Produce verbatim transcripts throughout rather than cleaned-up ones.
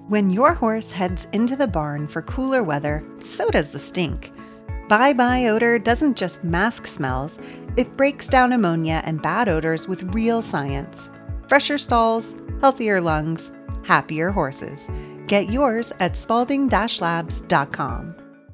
When your horse heads into the barn for cooler weather, so does the stink. Bye-bye odor doesn't just mask smells, it breaks down ammonia and bad odors with real science. Fresher stalls, healthier lungs, happier horses. Get yours at spalding dash labs dot com.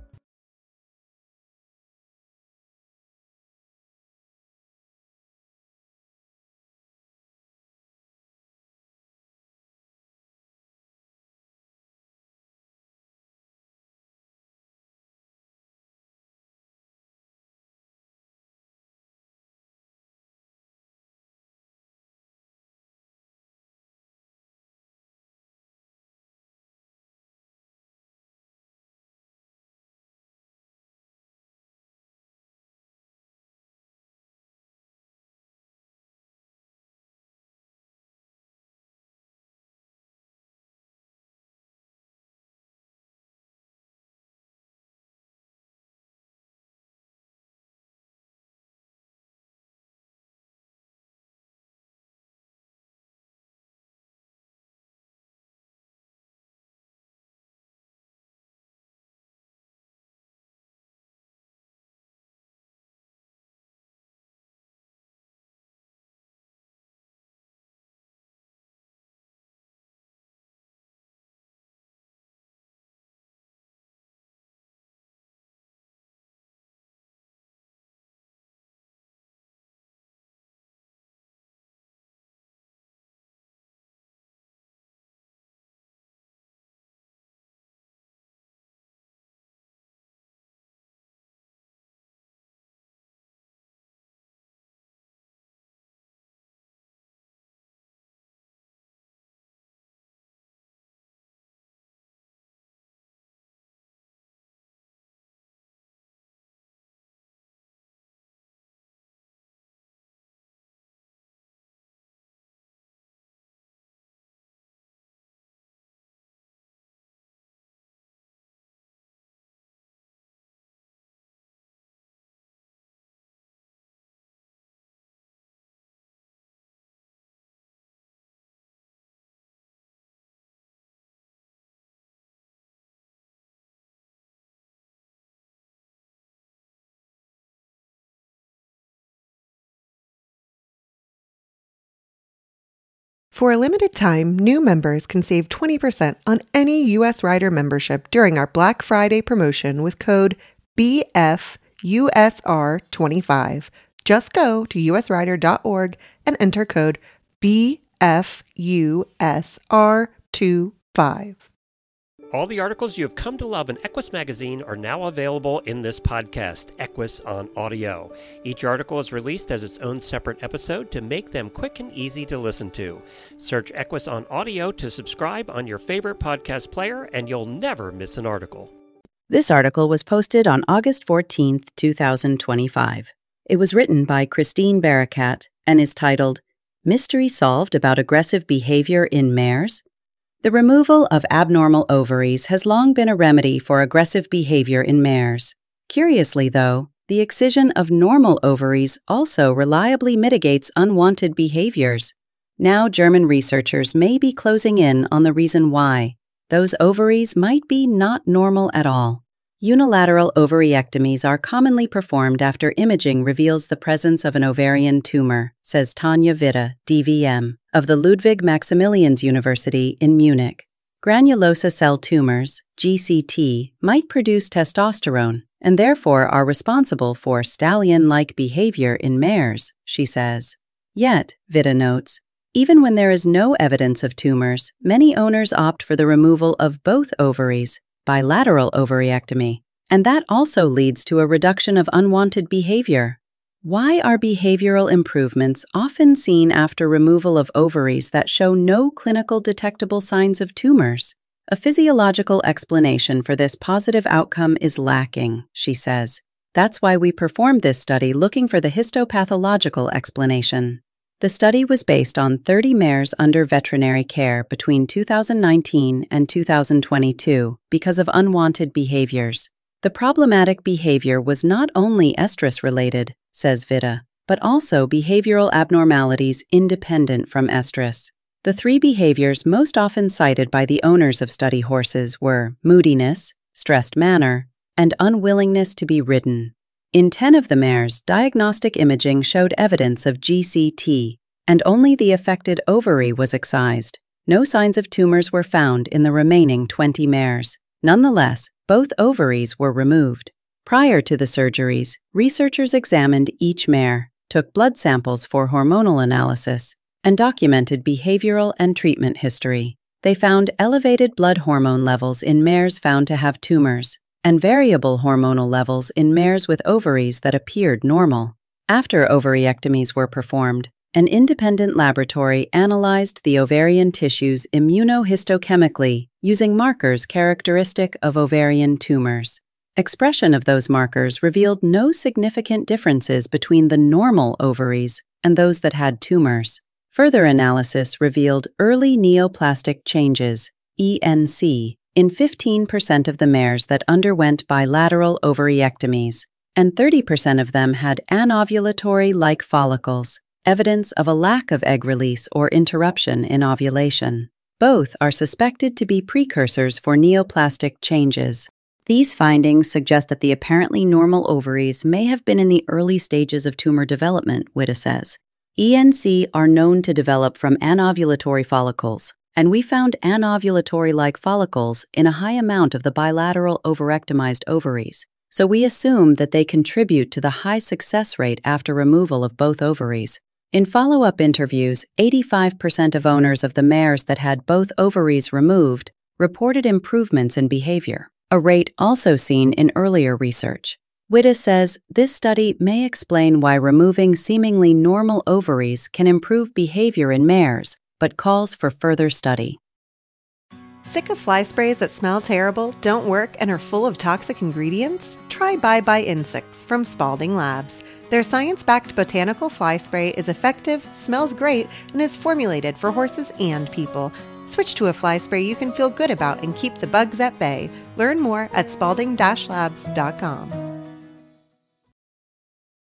For a limited time, new members can save twenty percent on any U S Rider membership during our Black Friday promotion with code B F U S R twenty-five. Just go to U S rider dot org and enter code B F U S R twenty-five. All the articles you have come to love in Equus Magazine are now available in this podcast, Equus on Audio. Each article is released as its own separate episode to make them quick and easy to listen to. Search Equus on Audio to subscribe on your favorite podcast player, and you'll never miss an article. This article was posted on August fourteenth, two thousand twenty-five. It was written by Christine Barakat and is titled, Mystery Solved About Aggressive Behavior in Mares? The removal of abnormal ovaries has long been a remedy for aggressive behavior in mares. Curiously, though, the excision of normal ovaries also reliably mitigates unwanted behaviors. Now German researchers may be closing in on the reason why. Those ovaries might be not normal at all. Unilateral ovariectomies are commonly performed after imaging reveals the presence of an ovarian tumor, says Tanja Witte, D V M, of the Ludwig Maximilians University in Munich. Granulosa cell tumors, G C T, might produce testosterone and therefore are responsible for stallion-like behavior in mares, she says. Yet, Witte notes, even when there is no evidence of tumors, many owners opt for the removal of both ovaries, bilateral ovariectomy, and that also leads to a reduction of unwanted behavior. Why are behavioral improvements often seen after removal of ovaries that show no clinical detectable signs of tumors? A physiological explanation for this positive outcome is lacking, she says. That's why we performed this study looking for the histopathological explanation. The study was based on thirty mares under veterinary care between two thousand nineteen and two thousand twenty-two because of unwanted behaviors. The problematic behavior was not only estrus-related, says Witte, but also behavioral abnormalities independent from estrus. The three behaviors most often cited by the owners of study horses were moodiness, stressed manner, and unwillingness to be ridden. In ten of the mares, diagnostic imaging showed evidence of G C T, and only the affected ovary was excised. No signs of tumors were found in the remaining twenty mares. Nonetheless, both ovaries were removed. Prior to the surgeries, researchers examined each mare, took blood samples for hormonal analysis, and documented behavioral and treatment history. They found elevated blood hormone levels in mares found to have tumors, and variable hormonal levels in mares with ovaries that appeared normal. After ovariectomies were performed, an independent laboratory analyzed the ovarian tissues immunohistochemically using markers characteristic of ovarian tumors. Expression of those markers revealed no significant differences between the normal ovaries and those that had tumors. Further analysis revealed early neoplastic changes, E N C, in fifteen percent of the mares that underwent bilateral ovariectomies, and thirty percent of them had anovulatory-like follicles, evidence of a lack of egg release or interruption in ovulation. Both are suspected to be precursors for neoplastic changes. These findings suggest that the apparently normal ovaries may have been in the early stages of tumor development, Witta says. E N C are known to develop from anovulatory follicles, and we found anovulatory-like follicles in a high amount of the bilateral ovarectomized ovaries, so we assume that they contribute to the high success rate after removal of both ovaries. In follow-up interviews, eighty-five percent of owners of the mares that had both ovaries removed reported improvements in behavior, a rate also seen in earlier research. Witta says this study may explain why removing seemingly normal ovaries can improve behavior in mares, but calls for further study. Sick of fly sprays that smell terrible, don't work, and are full of toxic ingredients? Try Bye Bye Insects from Spalding Labs. Their science-backed botanical fly spray is effective, smells great, and is formulated for horses and people. Switch to a fly spray you can feel good about and keep the bugs at bay. Learn more at spalding dash labs dot com.